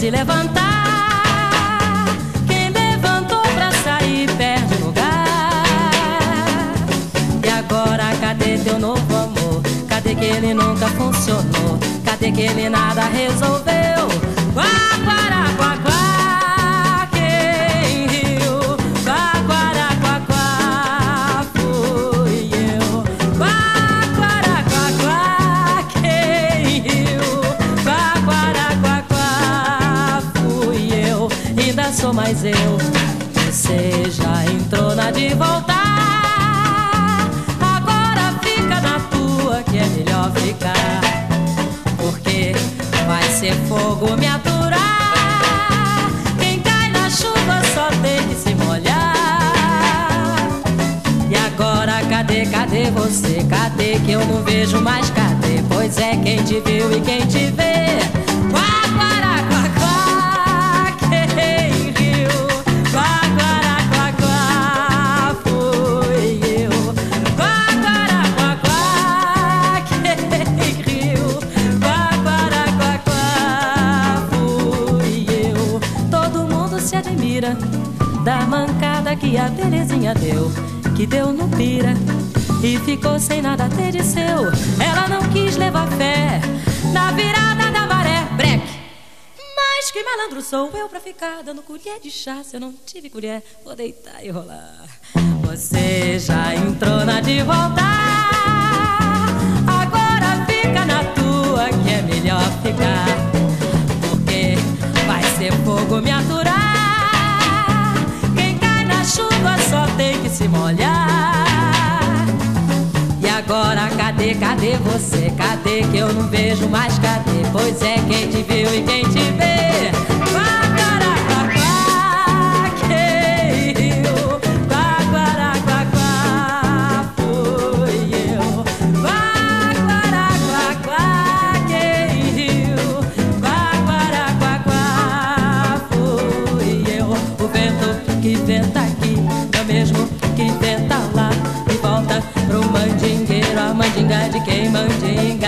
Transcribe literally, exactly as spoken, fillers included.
se levantar. Quem levantou pra sair perde o lugar. E agora cadê teu novo amor? Cadê que ele nunca funcionou? Cadê que ele nada resolveu? Quá, quará, quá, quá, quem riu? Quá, quará, quá, quá, fui eu. Quá, quará, quá, quá, quem riu? Quá, quará, quá, quá, fui eu. Ainda sou mais eu. Você já entrou na de voltar. Agora fica na tua, que é melhor ficar. Porque vai ser fogo me aturar. Quem cai na chuva só tem que se molhar. E agora cadê, cadê você? Cadê que eu não vejo mais? Cadê? Pois é, quem te viu e quem te vê. Quá, quará, quá, quá, quem riu? Quá, quará, quá, quá, fui eu. Quá, quará, quá, quá, quem riu? Quá, quará, quá, quá, fui eu. Todo mundo se admira da mancada que a Terezinha deu, que deu no pira e ficou sem nada ter de seu. Ela não quis levar fé na virada da maré. Breque! Mas que malandro sou eu pra ficar dando colher de chá. Se eu não tive colher, vou deitar e rolar. Você já entrou na de voltar. Agora fica na tua, que é melhor ficar. Porque vai ser fogo me aturar. Quem cai na chuva só tem que se molhar. E agora cadê, cadê você? Cadê que eu não vejo mais? Cadê? Pois é, quem te viu e quem te vê. Quá, quará, quá, quá, quem riu? Quá, quará, quá, quá, fui eu. Quá, quará, quá, quá, quem riu? Quá, quará, quá, quá, fui eu. O vento que venta aqui é o mesmo que venta lá e volta pro mandingueiro, a mandinga de quem mandinga.